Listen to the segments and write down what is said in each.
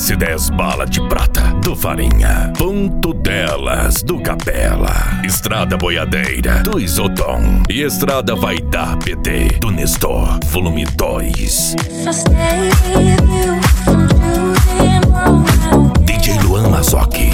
S10 Bala de Prata, do Farinha. Ponto Delas, do Capela. Estrada Boiadeira, do Isotom. E Estrada Vai Dar PT, do Nestor, volume 2. DJ Luan Mazzocchi.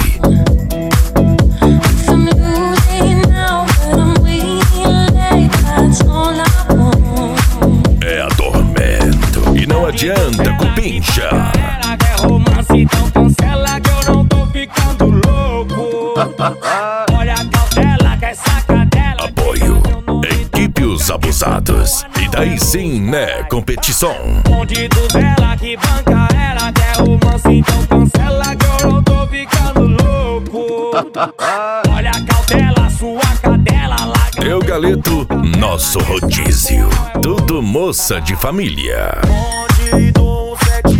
É atormento e não adianta cupincha. Ela quer romance, então cancela que eu não tô ficando louco. Olha a cautela que é sacadela. Apoio, equipe Os Abusados. E daí sim, né, competição. Onde tu vela que banca, ela quer romance, então cancela que eu não tô ficando louco. Olha a cautela, sua cadela lá. Eu Galeto, nosso rodízio. Tudo moça de família. Onde do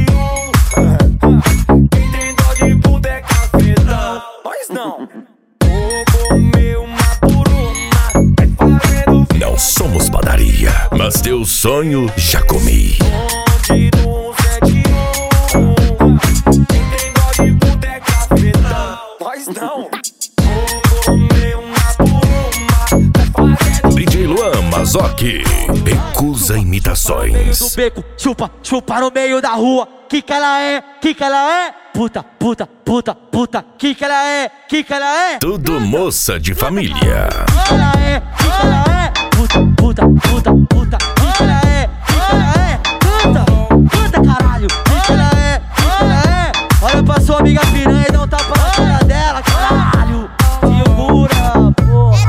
71. Quem tem dó de puta é cafetão. Nós não. Vou comer uma por uma. Vai fazendo. Não somos padaria, mas teu sonho já comi. Onde do 71. Quem tem dó de puta é cafetão. Nós não. Vou comer uma por uma. Vai fazendo. DJ Luan Mazzocchi, recusa do imitações. beco, chupa no meio da rua. Que ela é, que ela é? Puta, que ela é, que ela é? Tudo moça de família. Ela é, que ela é? Puta, que ela é, que ela é? Puta, caralho, que ela é, que ela é? Olha pra sua amiga piranha e dá um tapa na cara dela, caralho. Segura, porra.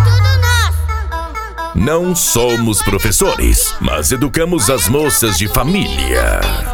Não somos professores, mas educamos as moças de família.